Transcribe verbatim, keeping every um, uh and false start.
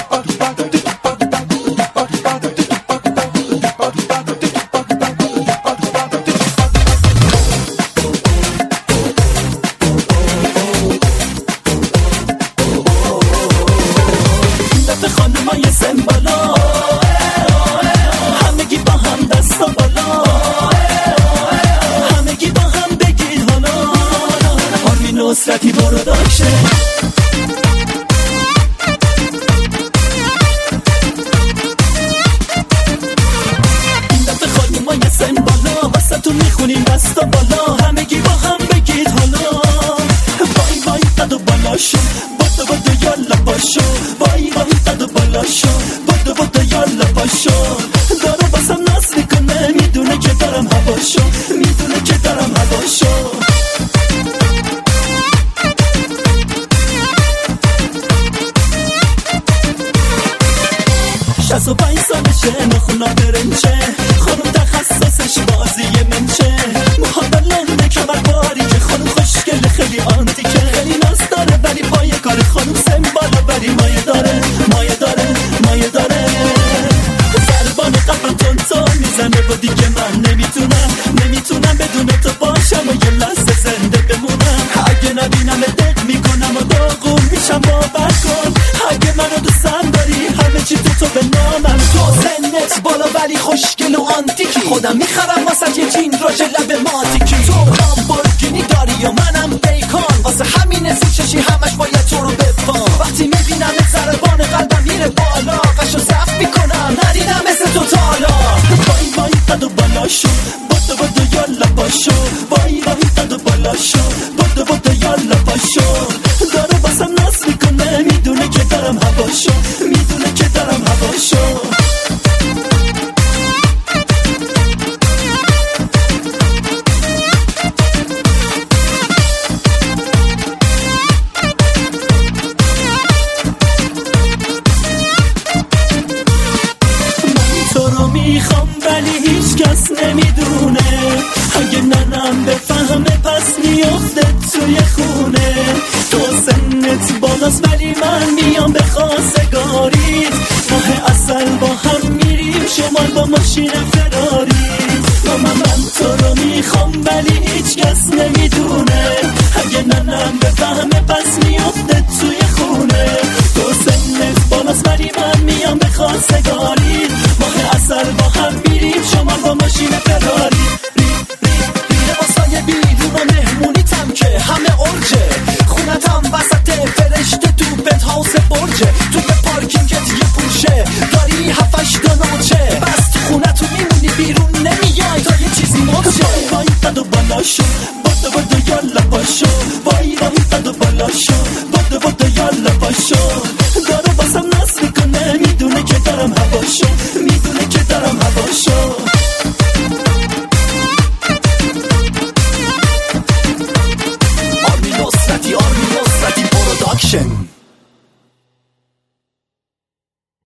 نصرتی برو داشه این دفعه خانوما یه سن بالا واسه تو میخونیم دستا بالا همگی با هم بگید حالا وای وای قد و بالا شو بادو بادو یالا باشو وای وای قد و بالا شو بادو بادو یالا باشو داره باسم ناز میکنه میدونه که دارم هواشو میدونه که دارم هواشو شصت و پنج سالشه نخونا برنچه خانم تخصصش بازی منچه موها بلنده کمر باری که خانم خوشگل خیلی آنتیکه خیلی ناز داره ولی پای کار خانم سن بالا ولی مایه داره مایه داره مایه داره ضربان قبل تون تون میزنه و دیگه من نمیتونم نمیتونم بدون تو باشم و یه لحظه زنده بمونم اگه نبینم دق میکنم و داغون میشم باور کن اگه منو دوستم داری همه چی تو تو به نامم تو سنت بالا ولی خوشگل و آنتیکی خودم میخرم واسه یه جین راج لب ماتیکی تو لامبورگینی داری و منم بیکان واسه همین سی چشی همش باید تو رو بفام وقتی میبینم ضربان قلبم میره بالا قشو صف میکنم ندیدم مثل تو تالا وای وای قد و بالا شو بادو بادو یالا باشو وای وای قد و بالا شو بادو بادو یالا باشو داره باسم ناز میکنه میدونه که دارم هواشو میدونه که دارم هواشو میخوام ولی هیچ کس نمیدونه اگه ننم بفهمه پس میافته توی خونه تو سنت بالاست ولی من میام به خواستگاری ماه اصل با هم میریم شمال با ماشین فراری ماما من تو رو میخوام ولی هیچ کس نمیدونه اگه ننم بفهمه پس میافته توی خونه تو سنت بالاست ولی من میام به خواستگاری ماه اصل با هم میریم شما با ماشین فراری ری ری ری واسای بیرون و مهمونیتم که همه ارجه خونتم وسط فرشته تو بنت هاوس برجه تو به پارکینگت یه پوشه داری هفتش دو نوچه بس تو خونتو میمونی بیرون نمیای تا یه چیزی مرجه وای وای قد و بالا شو بادو بادو یالا باشو وای وای قد و بالا شو